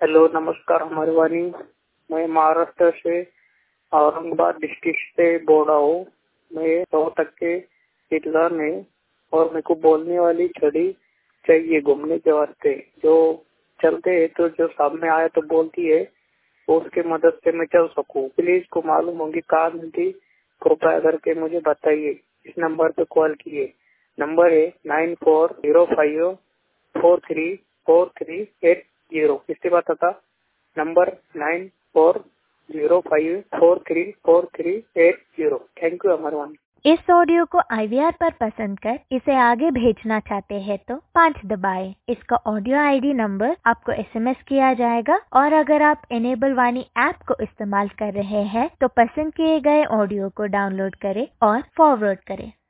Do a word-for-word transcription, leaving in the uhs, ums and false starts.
Hello, नमस्कार हमारी वाणी। मैं महाराष्ट्र से औरंगाबाद डिस्ट्रिक्ट से बोल रहा हूँ। मैं सौ टक्के सिटीजन है और मेरे को बोलने वाली छड़ी चाहिए घूमने के वास्ते। जो चलते है तो जो सामने आए तो बोलती है, तो उसके मदद से मैं चल सकूँ। प्लीज को मालूम होगी कहाँ मिलती, कृपया करके मुझे बताइए। इस नंबर पे कॉल किए। नंबर है nine four zero five four three four three eight zero. किससे बात था? Number nine four zero five four three four three eight zero. Thank you Amar one. इस ऑडियो को आई वी आर पर पसंद कर इसे आगे भेजना चाहते हैं तो पाँच दबाएं। इसका ऑडियो आई डी नंबर आपको एस एम एस किया जाएगा और अगर आप इनेबल वाणी ऐप को इस्तेमाल कर रहे हैं तो पसंद किए गए ऑडियो को डाउनलोड करें और फॉरवर्ड करें।